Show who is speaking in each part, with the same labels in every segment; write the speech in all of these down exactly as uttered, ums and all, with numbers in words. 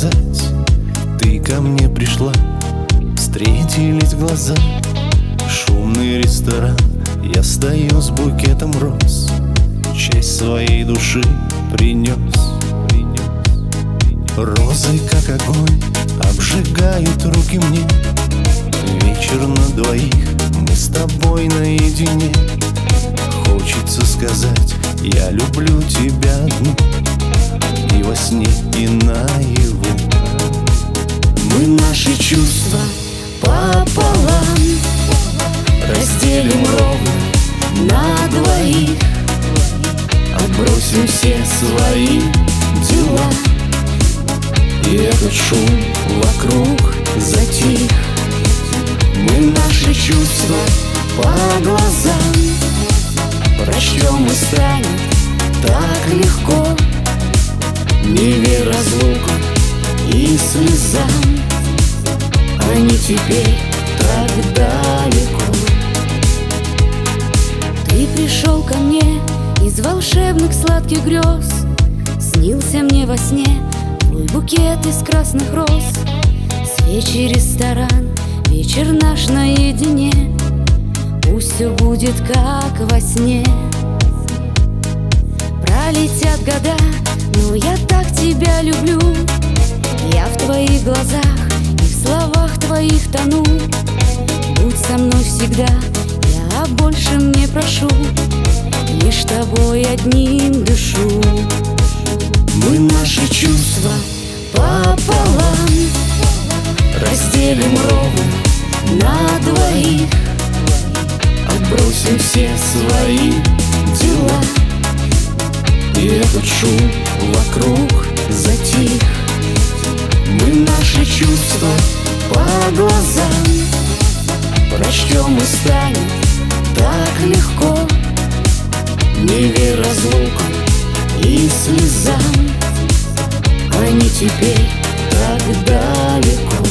Speaker 1: сказать. Ты ко мне пришла, встретились глаза. Шумный ресторан, я стою с букетом роз. Часть своей души принес. Розы, как огонь, обжигают руки мне. Вечер на двоих, мы с тобой наедине. Хочется сказать, я люблю тебя одну, и во сне, и наяву. Мы наши чувства пополам разделим ровно на двоих. Отбросим все свои дела, и этот шум вокруг затих. Мы наши чувства по глазам прочтем, и станет так легко. Не верь разлукам и слезам, они теперь так далеко. Ты пришел ко мне из волшебных сладких грез. Снился мне во сне твой букет из красных роз. Свечи, ресторан, вечер наш наедине. Пусть все будет как во сне. Пролетят года, но я так тебя люблю. Я в твоих глазах и в словах твоих тону. Будь со мной всегда, я больше не прошу. Лишь тобой одним дышу. Мы наши чувства пополам разделим ровно на двоих. Отбросим все свои дела, и этот шум вокруг затих. Мы наши чувства по глазам прочтем, и станет так легко. Не верь разлукам и слезам, они теперь так далеко.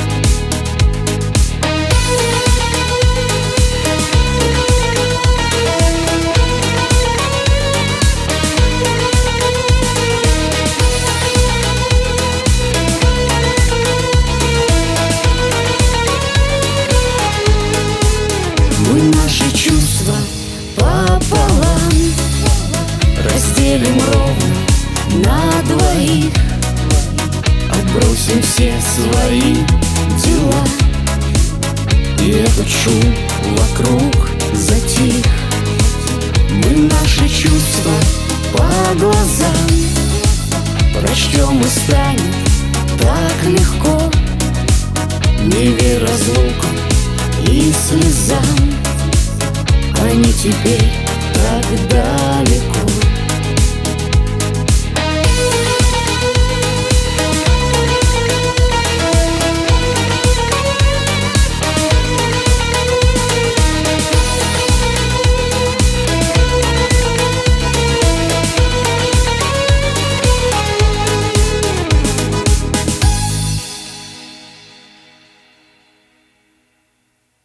Speaker 1: Мы наши чувства пополам разделим ровно на двоих. Отбросим все свои дела, и этот шум вокруг затих. Мы наши чувства по глазам прочтем, и станет так легко. Не верь разлукам и слезам, они теперь так далеко.